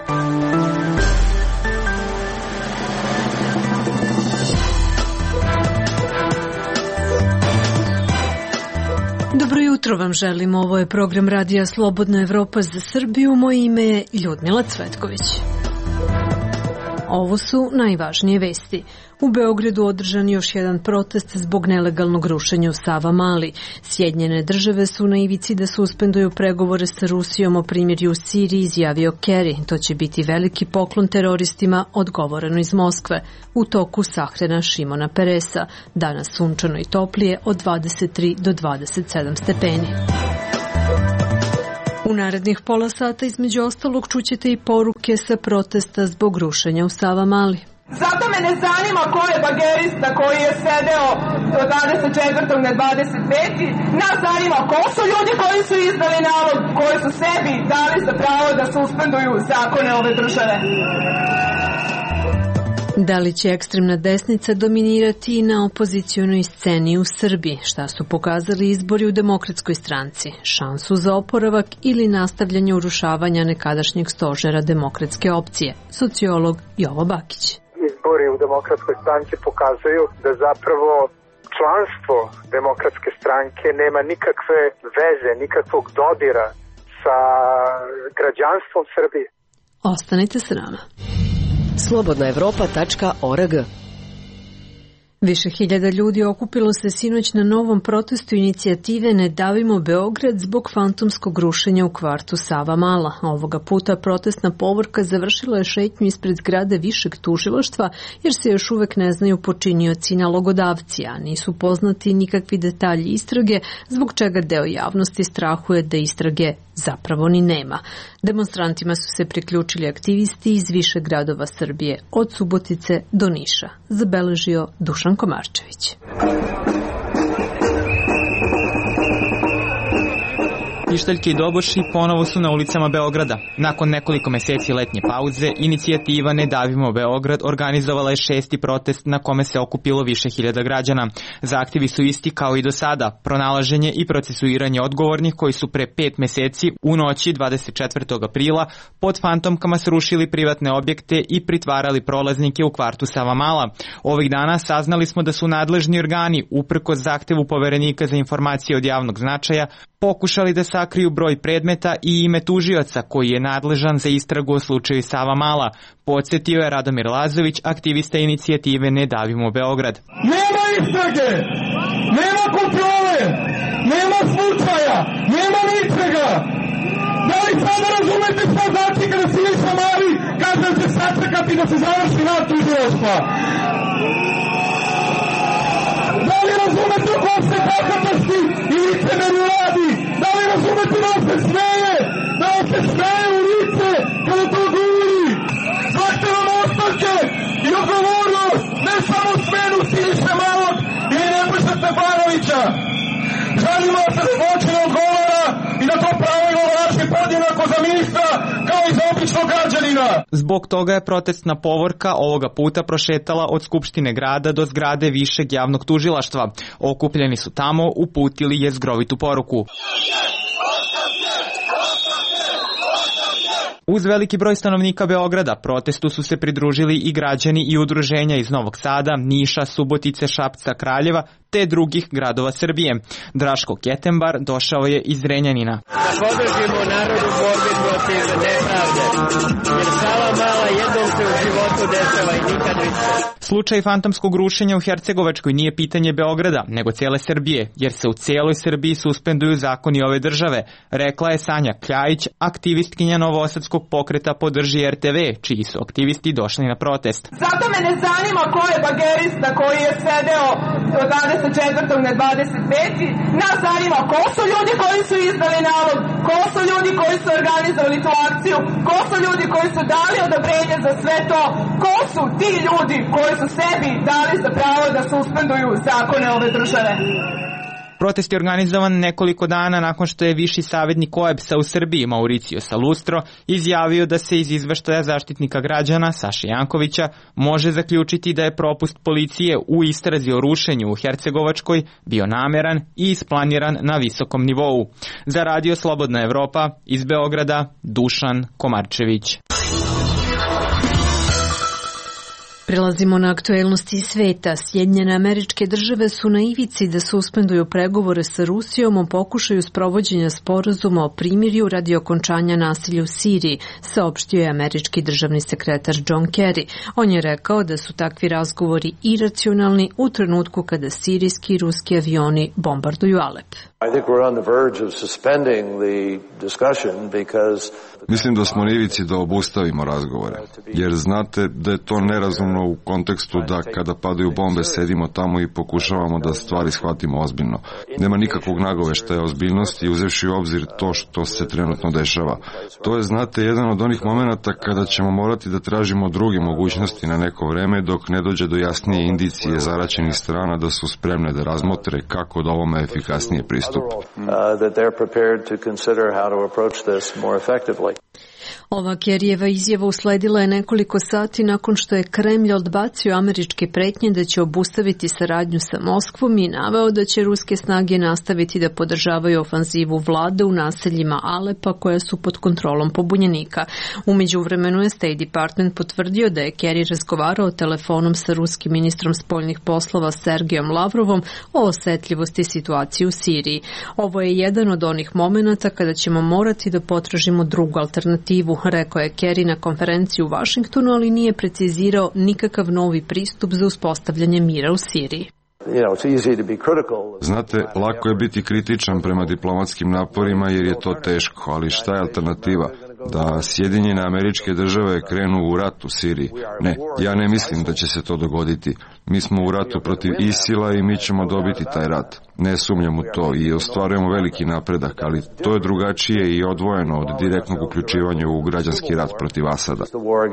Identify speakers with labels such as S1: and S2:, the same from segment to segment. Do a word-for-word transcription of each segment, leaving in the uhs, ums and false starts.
S1: Dobro jutro vam želim, ovo je program Radija Slobodna Evropa za Srbiju, moje ime je Ljudmila Cvetković. Ovo su najvažnije vesti. U Beogradu održan još jedan protest zbog nelegalnog rušenja u Savamali. Sjedinjene države su na ivici da suspenduju pregovore sa Rusijom o primirju u Siriji, izjavio Kerry. To će biti veliki poklon teroristima, odgovoreno iz Moskve. U toku sahrana Šimona Peresa. Danas sunčano i toplije od dvadeset tri do dvadeset sedam stepeni. U narednih pola sata između ostalog čućete i poruke sa protesta zbog rušenja u Savamali.
S2: Zato me ne zanima ko je bagerista koji je sedeo od dvadeset četvrtog na dvadeset peti Nas zanima ko su ljudi koji su izdali nalog, koji su sebi dali za pravo da suspenduju zakone ove države.
S1: Da li će ekstremna desnica dominirati i na opozicionoj sceni u Srbiji? Šta su pokazali izbori u Demokratskoj stranci? Šansu za oporavak ili nastavljanje urušavanja nekadašnjeg stožera demokratske opcije? Sociolog Jovo Bakić.
S3: Izbori u Demokratskoj stranci pokazuju da zapravo članstvo Demokratske stranke nema nikakve veze, nikakvog dodira sa građanstvom Srbije.
S1: Ostanite s nama.
S4: slobodna evropa tačka org.
S1: Više hiljada ljudi okupilo se sinoć na novom protestu inicijative Ne davimo Beograd zbog fantomskog rušenja u kvartu Savamala. Ovoga puta protestna povorka završila je šetnju ispred zgrade višeg tužilaštva jer se još uvek ne znaju počinioci i nalogodavci, a nisu poznati nikakvi detalji istrage, zbog čega deo javnosti strahuje da istrage zapravo ni nema. Demonstrantima su se priključili aktivisti iz više gradova Srbije, od Subotice do Niša, zabeležio Dušan Komarčević.
S5: Pištaljke i doboši ponovo su na ulicama Beograda. Nakon nekoliko meseci letnje pauze, inicijativa Ne davimo Beograd organizovala je šesti protest na kome se okupilo više hiljada građana. Zahtevi su isti kao i do sada, pronalaženje i procesuiranje odgovornih koji su pre pet meseci u noći dvadeset četvrtog aprila pod fantomkama srušili privatne objekte i pritvarali prolaznike u kvartu Savamala. Ovih dana saznali smo da su nadležni organi, uprkos zahtevu Poverenika za informacije od javnog značaja, pokušali da sakriju broj predmeta i ime tužioca koji je nadležan za istragu o slučaju Savamala, podsjetio je Radomir Lazović, aktivista inicijative Ne davimo Beograd.
S6: Nema istrage, nema kontrole, nema slučaja, nema ničega. Da li sada razumete šta znači kada se Siniša Mali kaže da će sačekati da se završi rad tužilaštva? Da li razumete o kom se bahatosti i licemerju radi? Da li razumete da se smeje? Da se smeje u lice kada to govori? Zahtevam ostavke i odgovornost, ne samo smenu Siniše Malog i Nebojše Stefanovića. Želimo da se zločine odgovara i da to pravilo vraći podjednako za ministra kao i za običnog građanina.
S5: Zbog toga je protestna povorka ovoga puta prošetala od Skupštine grada do zgrade višeg javnog tužilaštva. Okupljeni su tamo uputili jezgrovitu poruku. Uz veliki broj stanovnika Beograda protestu su se pridružili i građani i udruženja iz Novog Sada, Niša, Subotice, Šapca, Kraljeva te drugih gradova Srbije. Draško Ketembar došao je iz Zrenjanina.
S7: Da podržimo narodu borbi protiv nepravde, jer Savamala jednom se u životu dešava i nikad više.
S5: Slučaj fantomskog rušenja u Hercegovačkoj nije pitanje Beograda, nego cele Srbije, jer se u cijeloj Srbiji suspenduju zakoni ove države, rekla je Sanja Kljajić, aktivistkinja Novosadskog pokreta Podrži er te ve, čiji su aktivisti došli na protest.
S2: Zato me ne zanima ko je bagerista koji je sedeo od dvadeset četvrtog na dvadeset peti Nas zanima ko su ljudi koji su izdali nalog, ko su ljudi koji su organizovali tu akciju, ko su ljudi koji su dali odobrenje za sve to, ko su ti ljudi koji su sebi dali za pravo da suspenduju zakone ove države.
S5: Protest je organizovan nekoliko dana nakon što je viši savjetnik O E B S-a u Srbiji, Mauricio Salustro, izjavio da se iz izveštaja Zaštitnika građana Saše Jankovića može zaključiti da je propust policije u istrazi o rušenju u Hercegovačkoj bio nameran i isplaniran na visokom nivou. Za Radio Slobodna Evropa iz Beograda, Dušan Komarčević.
S1: Prelazimo na aktuelnosti sveta. Sjedinjene Američke Države su na ivici da suspenduju pregovore sa Rusijom o pokušaju sprovođenja sporazuma o primirju radi okončanja nasilja u Siriji, saopštio je američki državni sekretar John Kerry. On je rekao da su takvi razgovori iracionalni u trenutku kada sirijski i ruski avioni bombarduju Alep.
S8: Mislim da smo na ivici da obustavimo razgovore, jer znate da je to nerazumno u kontekstu da kada padaju bombe sedimo tamo i pokušavamo da stvari shvatimo ozbiljno. Nema nikakvog nagoveštaja ozbiljnosti uzevši u obzir to što se trenutno dešava. To je, znate, jedan od onih momenata kada ćemo morati da tražimo druge mogućnosti na neko vreme dok ne dođe do jasnije indicije zaraćenih strana da su spremne da razmotre kako da ovome efikasnije pristupe.
S1: Ova Kerryjeva izjava usledila je nekoliko sati nakon što je Kremlj odbacio američke pretnje da će obustaviti saradnju sa Moskvom i naveo da će ruske snage nastaviti da podržavaju ofanzivu vlade u naseljima Alepa koja su pod kontrolom pobunjenika. U međuvremenu je State Department potvrdio da je Kerry razgovarao telefonom sa ruskim ministrom spoljnih poslova Sergejom Lavrovom o osetljivosti situacije u Siriji. Ovo je jedan od onih momenata kada ćemo morati da potražimo drugu alternativu, rekao je Kerry na konferenciji u Vašingtonu, ali nije precizirao nikakav novi pristup za uspostavljanje mira u Siriji.
S8: Znate, lako je biti kritičan prema diplomatskim naporima jer je to teško, ali šta je alternativa? Da Sjedinjene Američke Države krenu u rat u Siriji? Ne, ja ne mislim da će se to dogoditi. Mi smo u ratu protiv Isila i mi ćemo dobiti taj rat. Ne sumnjam u to i ostvarujemo veliki napredak, ali to je drugačije i odvojeno od direktnog uključivanja u građanski rat protiv Asada.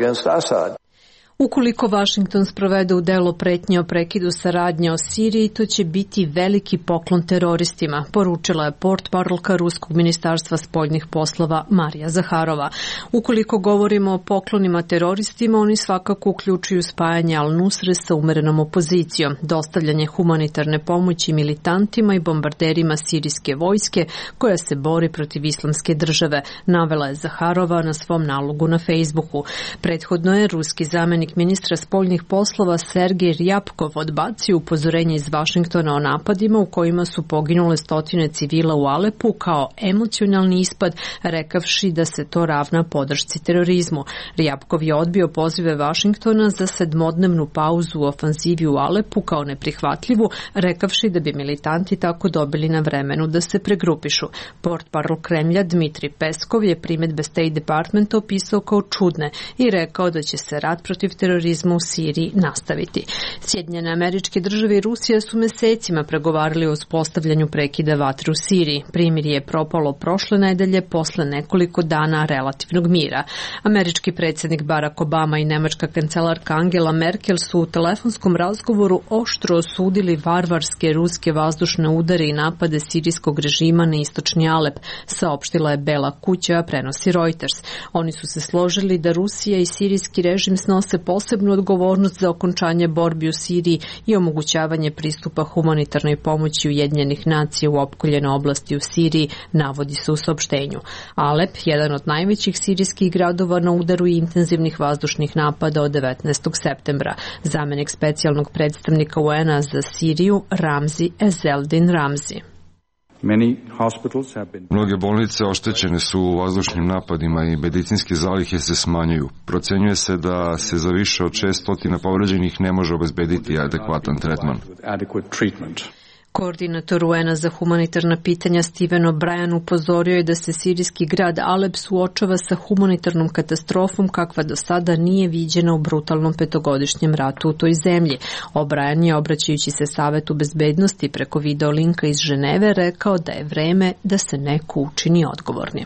S1: Ukoliko Vašington sprovede u delo pretnje o prekidu saradnje o Siriji, to će biti veliki poklon teroristima, poručila je portparolka Ruskog ministarstva spoljnih poslova Marija Zaharova. Ukoliko govorimo o poklonima teroristima, oni svakako uključuju spajanje Al-Nusre sa umerenom opozicijom, dostavljanje humanitarne pomoći militantima i bombarderima sirijske vojske koja se bori protiv islamske države, navela je Zaharova na svom nalogu na Facebooku. Prethodno je ruski zamenik ministra spoljnih poslova Sergej Ryabkov odbacio upozorenje iz Vašingtona o napadima u kojima su poginule stotine civila u Alepu kao emocionalni ispad, rekavši da se to ravna podršci terorizmu. Ryabkov je odbio pozive Vašingtona za sedmodnevnu pauzu u ofanzivi u Alepu kao neprihvatljivu, rekavši da bi militanti tako dobili na vremenu da se pregrupišu. Portparol Kremlja Dmitri Peskov je primedbe State Departmenta opisao kao čudne i rekao da će se rat protiv terorizma u Siriji nastaviti. Sjedinjene Američke Države i Rusija su mesecima pregovarali o uspostavljanju prekida vatre u Siriji. Primirje je propalo prošle nedelje posle nekoliko dana relativnog mira. Američki predsjednik Barack Obama i nemačka kancelarka Angela Merkel su u telefonskom razgovoru oštro osudili varvarske ruske vazdušne udare i napade sirijskog režima na istočni Alep, saopštila je Bela kuća, a prenosi Reuters. Oni su se složili da Rusija i sirijski režim snose posebnu odgovornost za okončanje borbi u Siriji i omogućavanje pristupa humanitarnoj pomoći Ujedinjenih nacija u opkoljene oblasti u Siriji, navodi se u saopštenju. Alep, jedan od najvećih sirijskih gradova na udaru i intenzivnih vazdušnih napada od devetnaestog septembra. Zamenik specijalnog predstavnika U N A za Siriju Ramzi Ezeldin Ramzi.
S8: Mnoge bolnice oštećene su u vazdušnim napadima i medicinske zalihe se smanjuju. Procenjuje se da se za više od šesto povređenih ne može obezbediti adekvatan tretman.
S1: Koordinator U N A za humanitarna pitanja Steven O'Brien upozorio je da se sirijski grad Alep suočava sa humanitarnom katastrofom kakva do sada nije viđena u brutalnom petogodišnjem ratu u toj zemlji. O'Brien je, obraćajući se Savetu bezbednosti preko video linka iz Ženeve, rekao da je vreme da se neko učini odgovornim.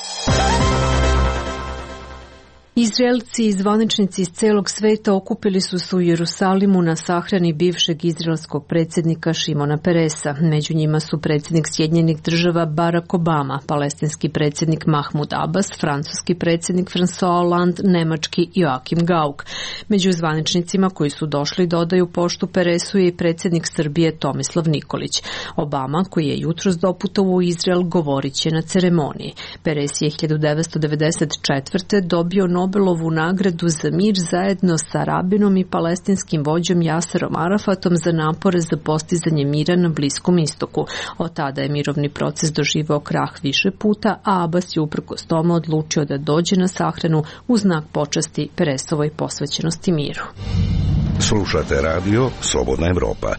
S1: Izraelci i zvaničnici iz celog sveta okupili su se u Jerusalimu na sahrani bivšeg izraelskog predsjednika Šimona Peresa. Među njima su predsjednik Sjedinjenih Država Barack Obama, palestinski predsjednik Mahmud Abbas, francuski predsjednik François Hollande, nemački Joachim Gauck. Među zvaničnicima koji su došli da odaju poštu Peresu je i predsjednik Srbije Tomislav Nikolić. Obama, koji je jutros doputovao u Izrael, govorit će na ceremoniji. Peres je hiljadu devetsto devedeset četvrte dobio Nobel Nobelovu nagradu za mir zajedno sa rabinom i palestinskim vođom Jaserom Arafatom za napore za postizanje mira na Bliskom istoku. Od tada je mirovni proces doživao krah više puta, a Abbas je uprkos tome odlučio da dođe na sahranu u znak počasti Peresovoj posvećenosti miru.
S9: Slušate radio Slobodna Evropa.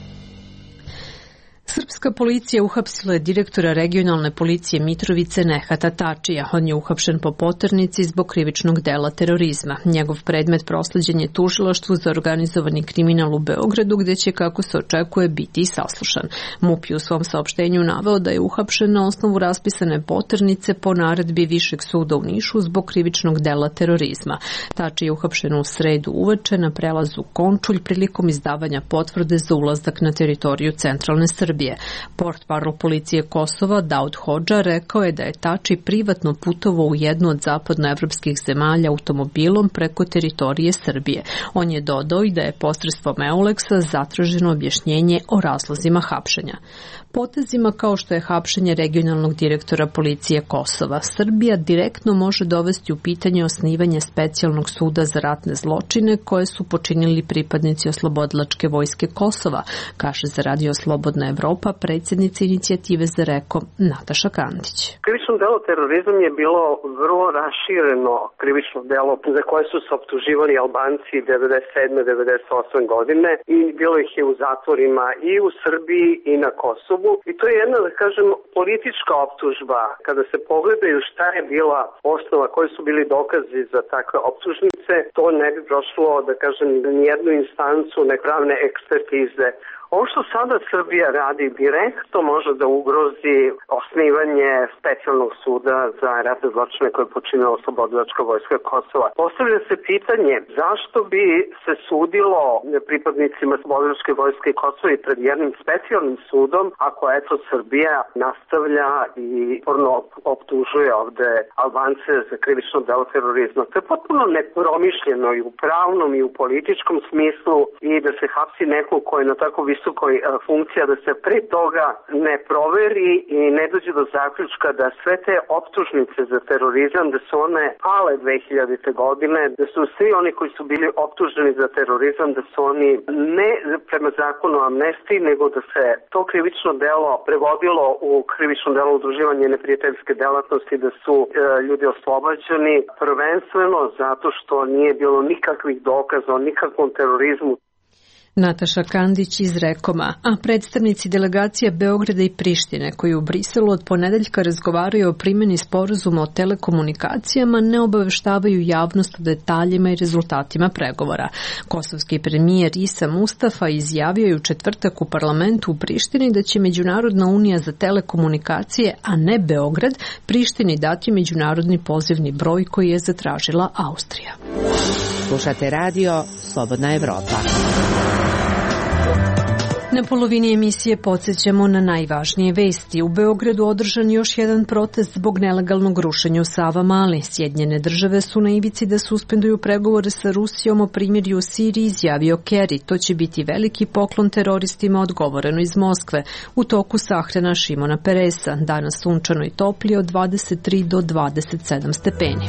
S1: Srpska policija uhapsila je direktora regionalne policije Mitrovice Nehata Tačija. On je uhapšen po poternici zbog krivičnog dela terorizma. Njegov predmet prosleđen je tužilaštvu za organizovani kriminal u Beogradu, gde će, kako se očekuje, biti i saslušan. MUP je u svom saopštenju naveo da je uhapšen na osnovu raspisane poternice po naredbi Višeg suda u Nišu zbog krivičnog dela terorizma. Tači je uhapšen u sredu uveče na prelazu Končulj prilikom izdavanja potvrde za ulazak na teritoriju centralne Srbije. Portparol policije Kosova Daud Hodža rekao je da je Tači privatno putovao u jednu od zapadnoevropskih zemalja automobilom preko teritorije Srbije. On je dodao i da je posredstvom Euleksa zatraženo objašnjenje o razlozima hapšenja. Potezima kao što je hapšenje regionalnog direktora policije Kosova, Srbija direktno može dovesti u pitanje osnivanje specijalnog suda za ratne zločine koje su počinili pripadnici oslobodilačke vojske Kosova, kaže za radio Slobodna Evropa predsjednica inicijative za Reko Nataša Kandić.
S10: Krivično delo terorizam je bilo vrlo rašireno krivično delo za koje su se optuživali Albanci devedeset sedme devedeset osme godine i bilo ih je u zatvorima i u Srbiji i na Kosovu. I to je jedna, da kažem, politička optužba. Kada se pogledaju šta je bila osnova, koji su bili dokazi za takve optužnice, to ne bi prošlo, da kažem, nijednu instancu nepravne ekspertize. Ovo što sada Srbija radi direktno može da ugrozi osnivanje specijalnog suda za ratne zločine koje je počinila oslobodilačka vojska Kosova. Postavlja se pitanje zašto bi se sudilo pripadnicima oslobodilačke vojske Kosova i pred jednim specijalnim sudom ako eto Srbija nastavlja i porno optužuje ovde Albance za krivično delo terorizma. To je potpuno nepromišljeno i u pravnom i u političkom smislu i da se hapsi neko koji je na tako visokoj funkcija, da se pre toga ne proveri i ne dođe do zaključka da sve te optužnice za terorizam, da su one pale dve hiljadite godine, da su svi oni koji su bili optuženi za terorizam, da su oni ne prema zakonu o amnestiji, nego da se to krivično delo prevodilo u krivično delo udruživanje neprijateljske delatnosti, da su e, ljudi oslobađani prvenstveno zato što nije bilo nikakvih dokaza o nikakvom terorizmu.
S1: Nataša Kandić iz Rekoma, a predstavnici delegacija Beograda i Prištine koji u Briselu od ponedeljka razgovaraju o primjeni sporazuma o telekomunikacijama ne obaveštavaju javnost o detaljima i rezultatima pregovora. Kosovski premijer Isa Mustafa izjavio je u četvrtak u parlamentu u Prištini da će Međunarodna unija za telekomunikacije, a ne Beograd, Prištini dati međunarodni pozivni broj koji je zatražila Austrija.
S4: Slušate radio Slobodna Evropa.
S1: Na polovini emisije podsjećamo na najvažnije vesti. U Beogradu održan još jedan protest zbog nelegalnog rušenja u Savamali. Sjedinjene države su na ivici da suspenduju pregovore sa Rusijom o primirju u Siriji, izjavio Kerry. To će biti veliki poklon teroristima, odgovoreno iz Moskve. U toku sahrana Šimona Peresa. Danas sunčano i toplije od dvadeset tri do dvadeset sedam stepeni.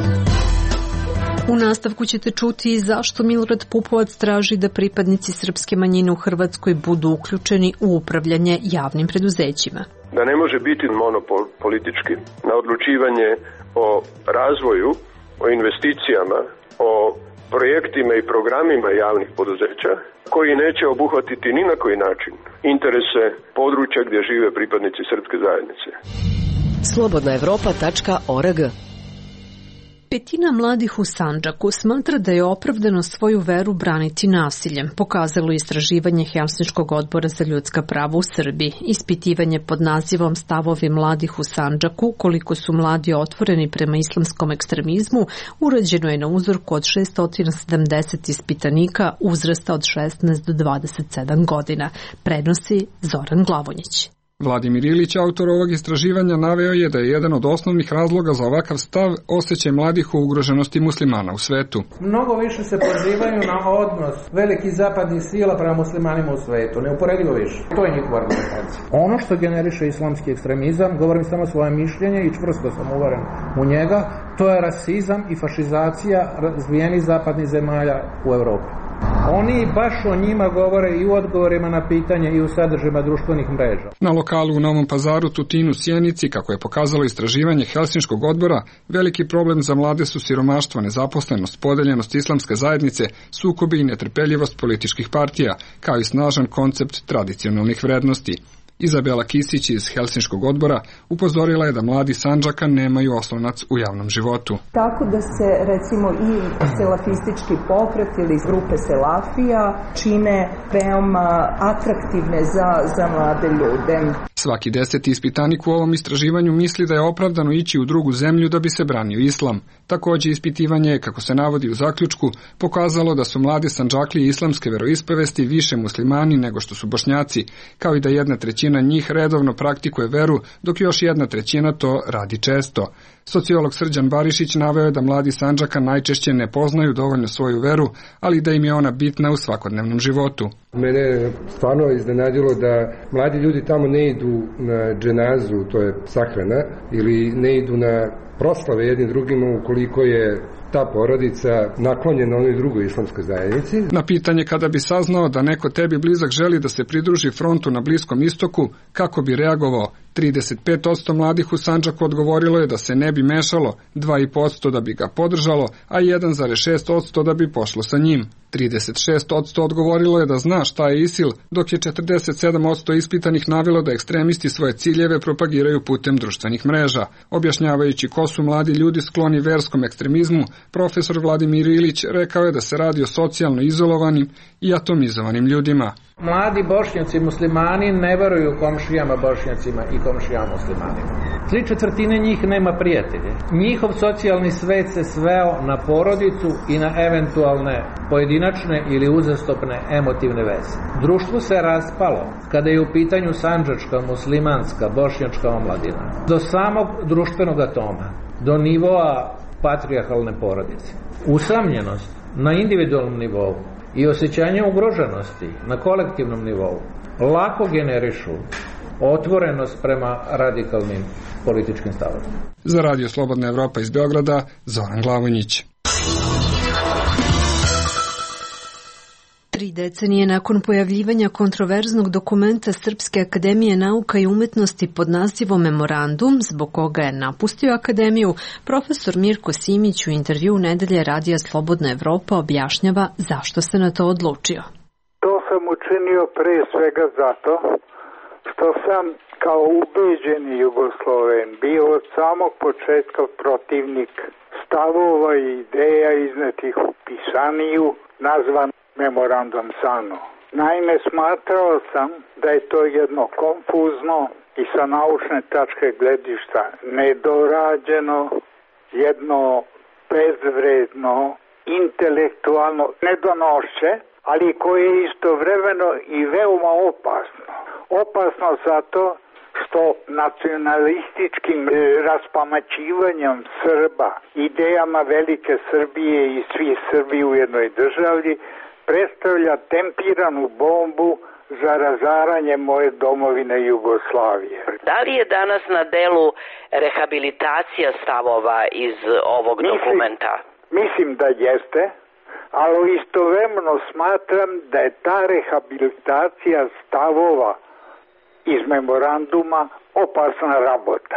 S1: U nastavku ćete čuti zašto Milorad Pupovac traži da pripadnici srpske manjine u Hrvatskoj budu uključeni u upravljanje javnim preduzećima.
S11: Da ne može biti monopol politički na odlučivanje o razvoju, o investicijama, o projektima i programima javnih poduzeća koji neće obuhvatiti ni na koji način interese područja gdje žive pripadnici srpske zajednice.
S4: slobodna evropa tačka org.
S1: Petina mladih u Sandžaku smatra da je opravdano svoju veru braniti nasiljem, pokazalo istraživanje Helsinškog odbora za ljudska prava u Srbiji. Ispitivanje pod nazivom Stavovi mladih u Sandžaku, koliko su mladi otvoreni prema islamskom ekstremizmu, urađeno je na uzorku od šesto sedamdeset ispitanika uzrasta od šesnaest do dvadeset sedam godina, prenosi Zoran Glavonjić.
S12: Vladimir Ilić, autor ovog istraživanja, naveo je da je jedan od osnovnih razloga za ovakav stav osjećaj mladih o ugroženosti muslimana u svetu.
S13: Mnogo više se pozivaju na odnos velikih zapadnih sila prema muslimanima u svetu, neuporedivo više. To je njihova argumentacija. Ono što generiše islamski ekstremizam, govorim samo svoje mišljenje i čvrsto sam uveren u njega, to je rasizam i fašizacija razvijenih zapadnih zemalja u Evropi. Oni baš o njima govore i u odgovorima na pitanje i u sadržajima društvenih mreža.
S12: Na lokalu u Novom Pazaru, Tutinu, Sjenici, kako je pokazalo istraživanje Helsinškog odbora, veliki problem za mlade su siromaštvo, nezaposlenost, podeljenost islamske zajednice, sukobi i netrpeljivost političkih partija, kao i snažan koncept tradicionalnih vrednosti. Izabela Kisić iz Helsinškog odbora upozorila je da mladi Sandžaka nemaju oslonac u javnom životu.
S14: Tako da se recimo i selafistički pokret ili grupe selafija čine veoma atraktivne za, za mlade ljude.
S12: Svaki deseti ispitanik u ovom istraživanju misli da je opravdano ići u drugu zemlju da bi se branio islam. Takođe, ispitivanje je, kako se navodi u zaključku, pokazalo da su mladi Sandžaklije islamske veroispovesti više muslimani nego što su Bošnjaci, kao i da jedna trećina njih redovno praktikuje veru, dok još jedna trećina to radi često. Sociolog Srđan Barišić naveo je da mladi Sandžaka najčešće ne poznaju dovoljno svoju veru, ali da im je ona bitna u svakodnevnom životu.
S15: Mene je stvarno iznenadilo da mladi ljudi tamo ne idu na dženazu, to je sahrana, ili ne idu na proslave jednim drugima ukoliko je ta porodica naklonjena onoj drugoj islamskoj zajednici.
S12: Na pitanje kada bi saznao da neko tebi blizak želi da se pridruži frontu na Bliskom istoku, kako bi reagovao, trideset pet posto mladih u Sandžaku odgovorilo je da se ne bi mešalo, dva i po posto da bi ga podržalo, a jedan zarez šest posto da bi pošlo sa njim. trideset šest posto odgovorilo je da zna šta je ISIL, dok je četrdeset sedam posto ispitanih navelo da ekstremisti svoje ciljeve propagiraju putem društvenih mreža. Objašnjavajući ko su mladi ljudi skloni verskom ekstremizmu, profesor Vladimir Ilić rekao je da se radi o socijalno izolovanim i atomizovanim ljudima.
S13: Mladi Bošnjaci muslimani ne veruju komšijama Bošnjacima i komšijama muslimanima. Tri četvrtine njih nema prijatelje. Njihov socijalni svet se sveo na porodicu i na eventualne pojedinačne ili uzastopne emotivne veze. Društvo se raspalo kada je u pitanju sandžačka, muslimanska, bošnjačka omladina. Do samog društvenog atoma, do nivoa patrijarhalne porodice. Usamljenost na individualnom nivou i osjećanje ugroženosti na kolektivnom nivou lako generišu otvorenost prema radikalnim političkim stavovima.
S12: Za Radio Slobodna Evropa iz Beograda, Zoran Glavonjić.
S1: Tri decenije nakon pojavljivanja kontroverznog dokumenta Srpske akademije nauka i umetnosti pod nazivom Memorandum, zbog koga je napustio akademiju, profesor Mirko Simić u intervju Nedelje Radija Slobodna Evropa objašnjava zašto se na to odlučio.
S16: To sam učinio pre svega zato što sam kao ubeđeni Jugosloven bio od samog početka protivnik stavova i ideja iznetih u pisaniju nazvan Memorandum Sano. Naime, smatrao sam da je to jedno konfuzno i sa naučne tačke gledišta nedorađeno, jedno bezvredno, intelektualno nedonošće, ali koje je istovremeno i veoma opasno. Opasno zato što nacionalističkim raspamaćivanjem Srba, idejama velike Srbije i svi Srbi u jednoj državi, predstavlja tempiranu bombu za razaranje moje domovine Jugoslavije.
S17: Da li je danas na delu rehabilitacija stavova iz ovog mislim, dokumenta?
S16: Mislim da jeste, ali istovremeno smatram da je ta rehabilitacija stavova iz memoranduma opasna rabota.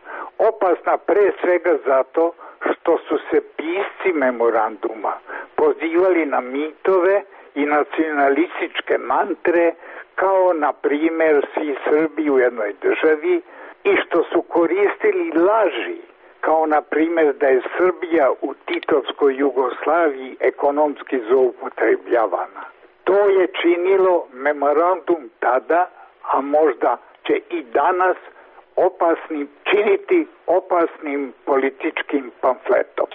S16: Opasna pre svega zato što su se pisci memoranduma pozivali na mitove i nacionalističke mantre kao na primjer svi Srbi u jednoj državi i što su koristili laži kao na primjer da je Srbija u Titovskoj Jugoslaviji ekonomski zloupotrebljavana. To je činilo memorandum tada, a možda će i danas opasnim, činiti opasnim političkim pamfletom.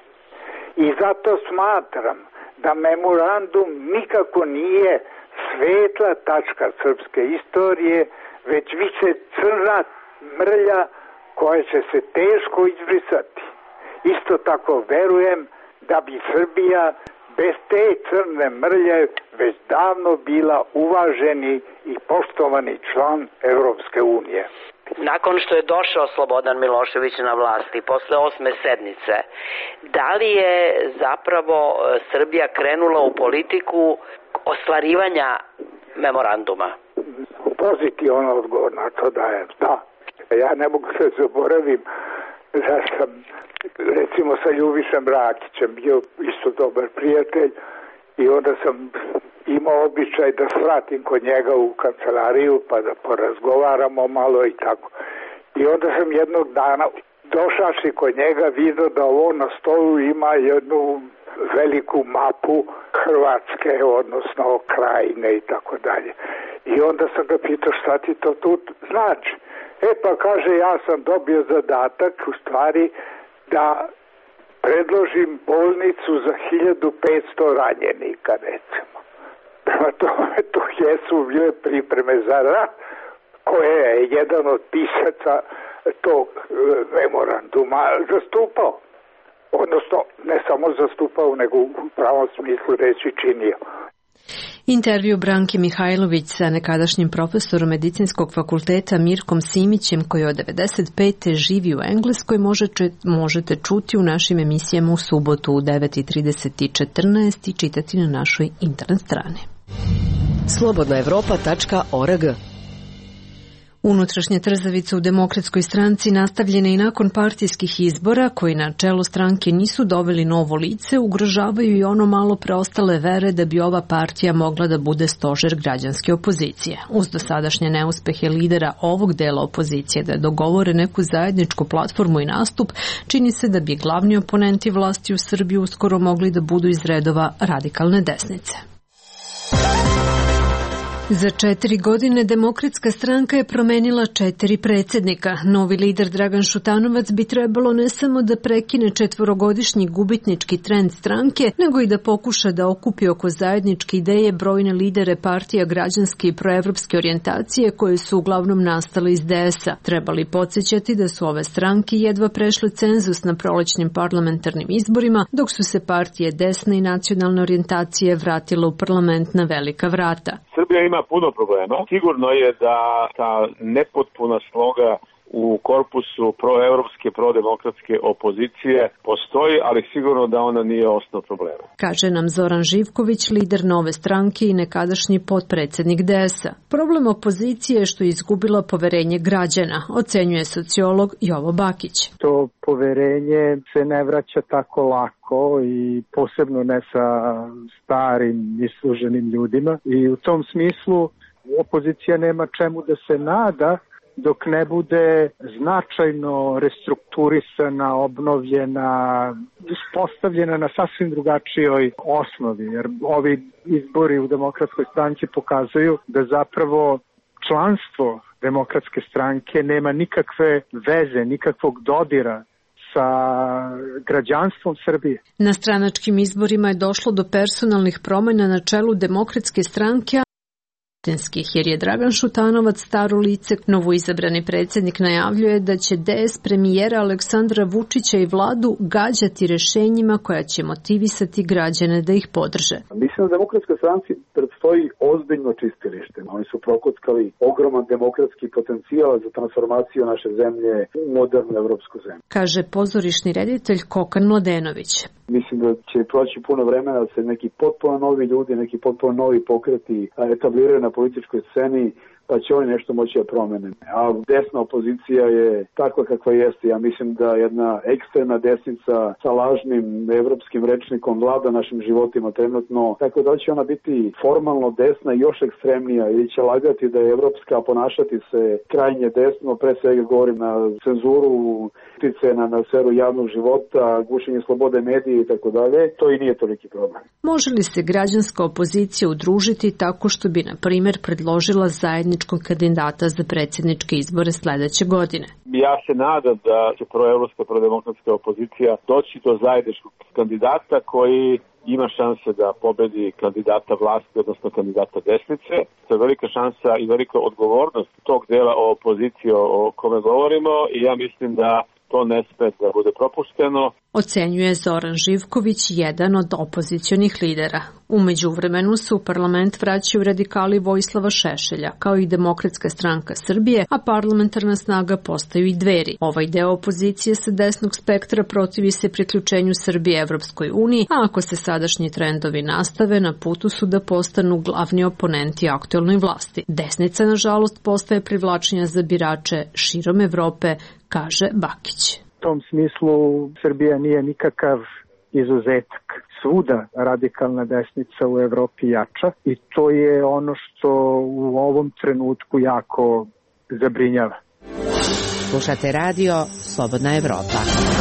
S16: I zato smatram da memorandum nikako nije svetla tačka srpske istorije, već više crna mrlja koja će se teško izbrisati. Isto tako verujem da bi Srbija bez te crne mrlje već davno bila uvaženi i poštovani član Evropske unije.
S17: Nakon što je došao Slobodan Milošević na vlasti, posle osme sednice, da li je zapravo Srbija krenula u politiku ostvarivanja memoranduma?
S16: Pozitivan odgovor na to dajem, da. Ja ne mogu se zaboravim da sam recimo sa Ljubišem Rakićem bio isto dobar prijatelj i onda sam imao običaj da svratim kod njega u kancelariju pa da porazgovaramo malo i tako. I onda sam jednog dana došavši kod njega vidio da ovo na stolu ima jednu veliku mapu Hrvatske, odnosno Krajine i tako dalje. I onda sam ga pitao šta ti to tu znači. E pa kaže, ja sam dobio zadatak u stvari da predložim bolnicu za hiljadu petsto ranjenika, recimo. Prema tome, to jesu bile pripreme za rat, koje je jedan od pisaca tog memoranduma zastupao. Odnosno, ne samo zastupao, nego u pravom smislu reći činio.
S1: Intervju Branke Mihajlović sa nekadašnjim profesorom medicinskog fakulteta Mirkom Simićem, koji od devedeset pete živi u Engleskoj, možete, možete čuti u našim emisijama u subotu u devet i trideset i četrnaest i čitati na našoj internet strani.
S4: slobodna evropa tačka org.
S1: Unutrašnje trzavice u Demokratskoj stranci nastavljene i nakon partijskih izbora, koji na čelo stranke nisu doveli novo lice, ugrožavaju i ono malo preostale vere da bi ova partija mogla da bude stožer građanske opozicije. Uz dosadašnje neuspehe lidera ovog dela opozicije da dogovore neku zajedničku platformu i nastup, čini se da bi glavni oponenti vlasti u Srbiji uskoro mogli da budu iz redova radikalne desnice. Za četiri godine Demokratska stranka je promenila četiri predsednika. Novi lider Dragan Šutanovac bi trebalo ne samo da prekine četvorogodišnji gubitnički trend stranke, nego i da pokuša da okupi oko zajedničke ideje brojne lidere partija građanske i proevropske orijentacije koje su uglavnom nastale iz D S A. Trebali podsjećati da su ove stranke jedva prešle cenzus na prolećnim parlamentarnim izborima, dok su se partije desne i nacionalne orijentacije vratile u parlament na velika vrata.
S18: Srbija ima puno problema. Sigurno je da ta nepotpuna sloga u korpusu proevropske, prodemokratske opozicije postoji, ali sigurno da ona nije osnov problema.
S1: Kaže nam Zoran Živković, lider Nove stranke i nekadašnji potpredsednik D S A. Problem opozicije je što je izgubila poverenje građana, ocenjuje sociolog Jovo Bakić.
S19: To poverenje se ne vraća tako lako i posebno ne sa starim isluženim ljudima i u tom smislu opozicija nema čemu da se nada dok ne bude značajno restrukturisana, obnovljena, uspostavljena na sasvim drugačijoj osnovi. Jer ovi izbori u Demokratskoj stranci pokazuju da zapravo članstvo Demokratske stranke nema nikakve veze, nikakvog dodira sa građanstvom Srbije.
S1: Na stranačkim izborima je došlo do personalnih promjena na čelu Demokratske stranke, jer je Dragan Šutanovac staro lice. Novoizabrani predsjednik najavljuje da će D S premijera Aleksandra Vučića i vladu gađati rešenjima koja će motivisati građane da ih podrže.
S20: Mislim da Demokratskoj stranci predstoji ozbiljno čistilište. Oni su prokockali ogroman demokratski potencijal za transformaciju naše zemlje u modernu evropsku zemlju.
S1: Kaže pozorišni reditelj Kokan Mladenović.
S20: Mislim da će proći puno vremena da se neki potpuno novi ljudi, neki potpuno novi pokreti etabliraju na političkoj sceni, pa će oni nešto moći da promene. A desna opozicija je takva kakva jeste. Ja mislim da jedna ekstremna desnica sa lažnim evropskim rečnikom vlada našim životima trenutno, tako da će ona biti formalno desna i još ekstremnija ili će lagati da je evropska, ponašati se krajnje desno, pre svega govorim na cenzuru, utice na, na sferu javnog života, gušenje slobode medije i tako dalje. To i nije toliki problem.
S1: Može li se građanska opozicija udružiti tako što bi, na primjer, predložila zajedničkog kandidata za predsjedničke izbore sledeće godine?
S18: Ja se nadam da će proevropska, prodemokratska opozicija doći do zajedničkog kandidata koji ima šanse da pobedi kandidata vlasti, odnosno kandidata desnice. To je velika šansa i velika odgovornost tog dela opozicije o kome govorimo i ja mislim da to ne sme da bude propušteno.
S1: Ocenjuje Zoran Živković, jedan od opozicionih lidera. U međuvremenu se u parlament vraćaju radikali Vojislava Šešelja, kao i Demokratska stranka Srbije, a parlamentarna snaga postaju i Dveri. Ovaj deo opozicije sa desnog spektra protivi se priključenju Srbije Evropskoj uniji, a ako se sadašnji trendovi nastave, na putu su da postanu glavni oponenti aktuelnoj vlasti. Desnica, nažalost, postaje privlačenja za birače širom Evrope, kaže Bakić.
S19: U tom smislu Srbija nije nikakav izuzetak. Svuda radikalna desnica u Evropi jača i to je ono što u ovom trenutku jako zabrinjava.
S4: Slušate radio Slobodna Evropa.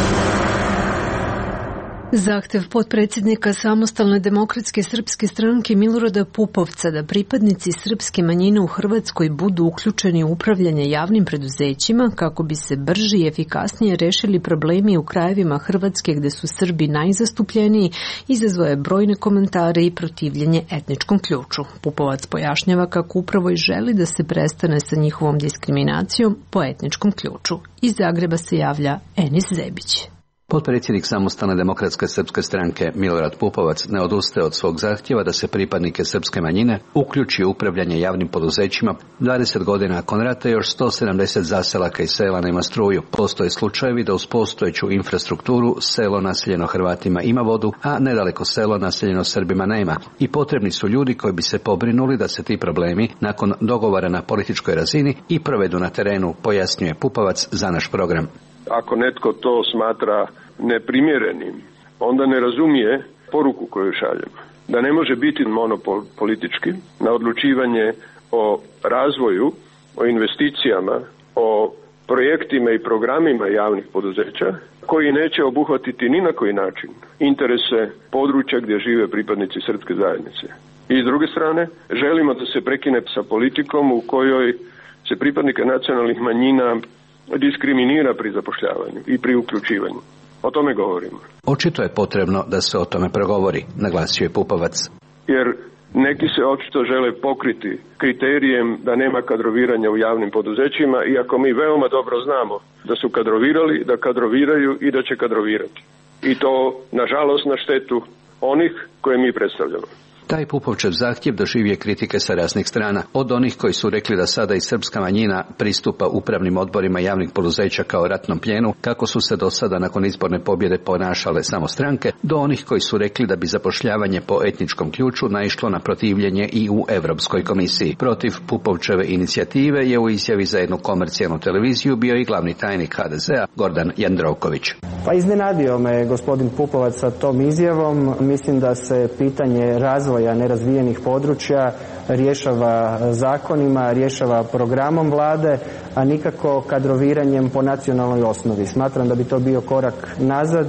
S1: Zahtev potpredsjednika Samostalne demokratske srpske stranke Milorada Pupovca da pripadnici srpske manjine u Hrvatskoj budu uključeni u upravljanje javnim preduzećima kako bi se brže i efikasnije rešili problemi u krajevima Hrvatske gde su Srbi najzastupljeniji, izazvao je brojne komentare i protivljenje etničkom ključu. Pupovac pojašnjava kako upravo i želi da se prestane sa njihovom diskriminacijom po etničkom ključu. Iz Zagreba se javlja Enis Zebić.
S21: Potpredsjednik Samostalne demokratske srpske stranke Milorad Pupovac ne odustaje od svog zahtjeva da se pripadnike srpske manjine uključi u upravljanje javnim poduzećima. dvadeset godina nakon rata još sto sedamdeset zaselaka i sela nema struju. Postoje slučajevi da uz postojeću infrastrukturu selo naseljeno Hrvatima ima vodu, a nedaleko selo naseljeno Srbima nema. I potrebni su ljudi koji bi se pobrinuli da se ti problemi nakon dogovora na političkoj razini i provedu na terenu, pojasnjuje Pupovac za naš program.
S11: Ako netko to smatra neprimjerenim, onda ne razumije poruku koju šaljemo. Da ne može biti monopol politički na odlučivanje o razvoju, o investicijama, o projektima i programima javnih poduzeća koji neće obuhvatiti ni na koji način interese područja gdje žive pripadnici srpske zajednice. I s druge strane, želimo da se prekine sa politikom u kojoj se pripadnike nacionalnih manjina diskriminira pri zapošljavanju i pri uključivanju. O tome govorimo.
S21: Očito je potrebno da se o tome progovori, naglasio je Pupovac.
S11: Jer neki se očito žele pokriti kriterijem da nema kadroviranja u javnim poduzećima, iako mi veoma dobro znamo da su kadrovirali, da kadroviraju i da će kadrovirati. I to, nažalost, na štetu onih koje mi predstavljamo.
S21: Taj Pupovčev zahtjev doživio kritike sa raznih strana, od onih koji su rekli da sada i srpska manjina pristupa upravnim odborima javnih poduzeća kao ratnom plijenu, kako su se do sada nakon izborne pobjede ponašale samo stranke, do onih koji su rekli da bi zapošljavanje po etničkom ključu naišlo na protivljenje i u Europskoj komisiji. Protiv Pupovčeve inicijative je u izjavi za jednu komercijalnu televiziju bio i glavni tajnik ha de zea Gordan Jandroković.
S22: Pa iznenadio me gospodin Pupovac sa tom izjavom. Mislim da se pitanje razvoja nerazvijenih područja rješava zakonima, rješava programom vlade, a nikako kadroviranjem po nacionalnoj osnovi. Smatram da bi to bio korak nazad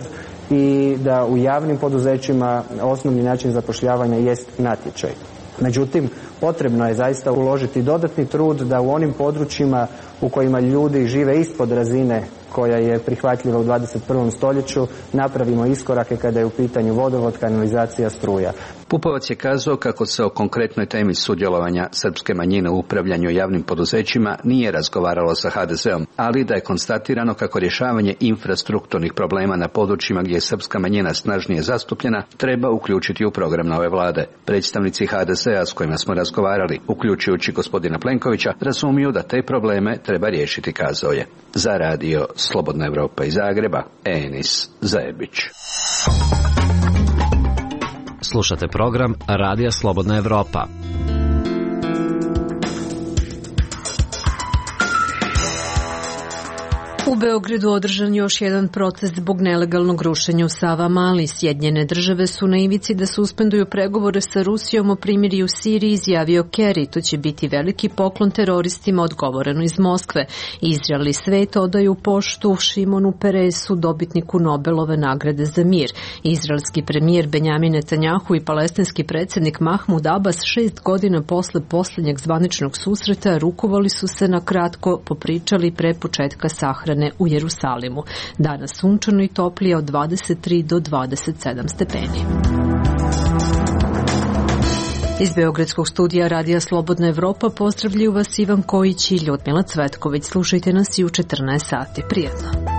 S22: i da u javnim poduzećima osnovni način zapošljavanja jest natječaj. Međutim, potrebno je zaista uložiti dodatni trud da u onim područjima u kojima ljudi žive ispod razine koja je prihvatljiva u dvadeset prvom stoljeću, napravimo iskorake kada je u pitanju vodovod, kanalizacija, struja.
S21: Pupovac je kazao kako se o konkretnoj temi sudjelovanja srpske manjine u upravljanju javnim poduzećima nije razgovaralo sa ha de zeom, ali da je konstatirano kako rješavanje infrastrukturnih problema na područjima gdje je srpska manjina snažnije zastupljena treba uključiti u program nove vlade. Predstavnici ha de zea s kojima smo razgovarali, uključujući gospodina Plenkovića, razumiju da te probleme treba riješiti, kazao je. Za radio Slobodna Evropa iz Zagreba, Enis Zebić.
S23: Slušate program Radija Slobodna Evropa.
S1: U Beogradu održan još jedan protest zbog nelegalnog rušenja u Savamali. Sjedinjene države su na ivici da suspenduju pregovore sa Rusijom o primirju u Siriji, izjavio Kerry. To će biti veliki poklon teroristima, odgovoreno iz Moskve. Izrael i svet odaju poštu Šimonu Peresu, dobitniku Nobelove nagrade za mir. Izraelski premijer Benjamin Netanjahu i palestinski predsjednik Mahmud Abbas šest godina posle posljednjeg zvaničnog susreta rukovali su se na kratko, popričali pre početka sahrane u Jerusalimu. Danas sunčano i toplije od dvadeset tri do dvadeset sedam stepeni. Iz Beogradskog studija Radija Slobodna Evropa pozdravljaju vas Ivan Kojić i Ljudmila Cvetković. Slušajte nas i u četrnaest sati. Prijetno.